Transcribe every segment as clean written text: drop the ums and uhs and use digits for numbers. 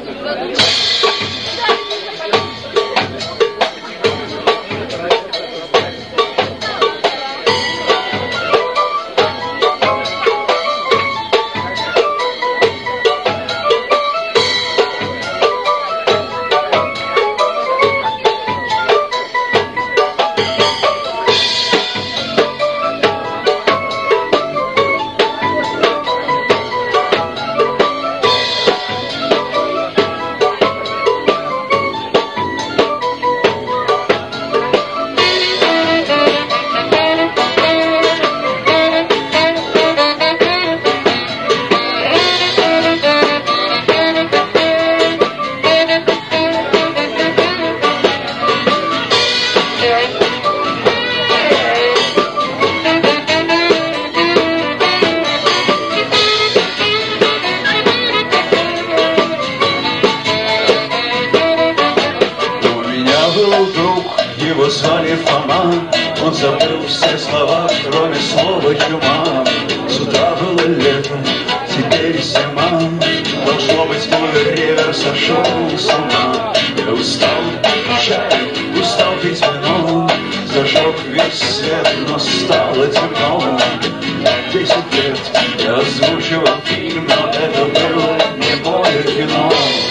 Его звали Фома, он забыл все слова, кроме слова чума. С утра было лето, теперь зима, должно быть, мой ревер сошел с ума. Я устал пить чай, устал пить вино, зажег весь свет, но стало темно. 10 лет я озвучивал фильм, но это было не мое кино.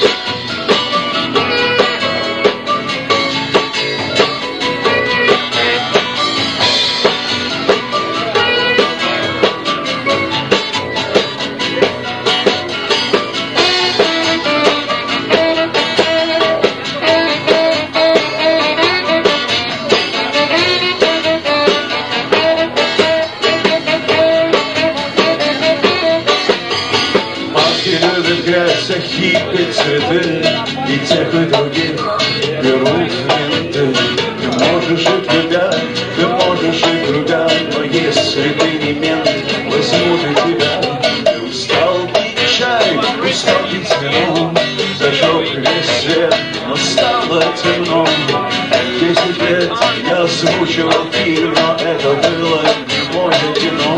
Любят грязь, хиппи, цветы, и тех, и других берут менты. Ты можешь жить любя, ты можешь жить любя, но если ты не мент, возьмут и тебя. Ты устал пить чай, устал пить вино, зажег весь свет, но стало темно. 10 лет я озвучивал фильм, но это было не мое кино.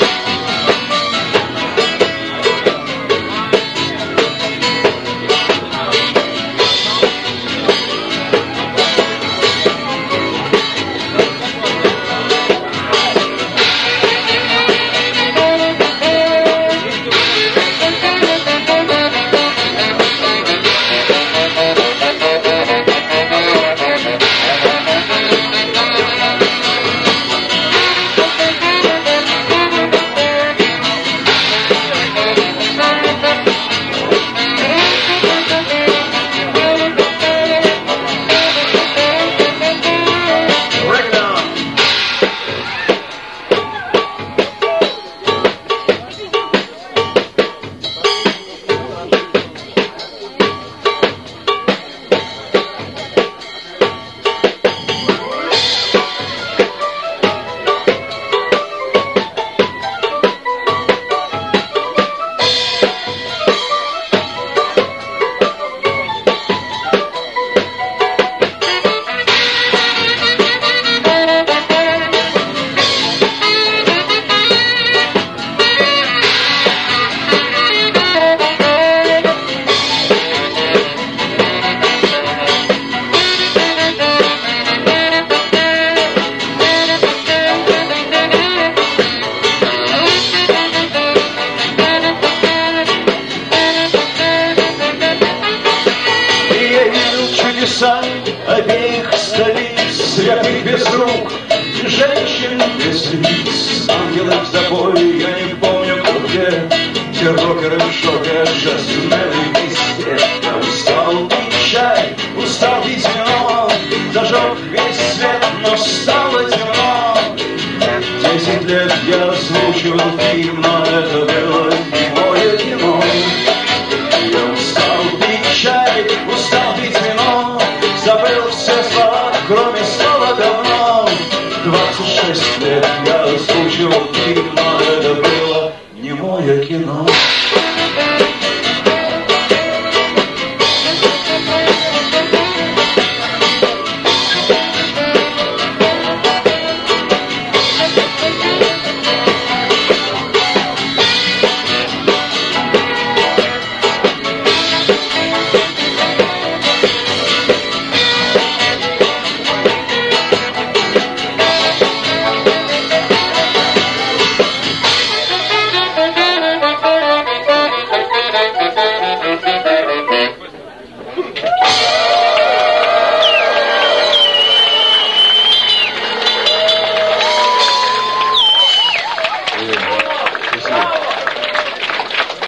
Обеих столиц, святых без рук, женщин без лиц, ангелов в запое, я не помню где, те рокеры в шоке, джазмены везде. Я устал пить чай, устал пить вино, зажег весь свет, но стало темно. 10 лет я озвучивал фильм, но это было не мое кино. Я устал пить чай, устал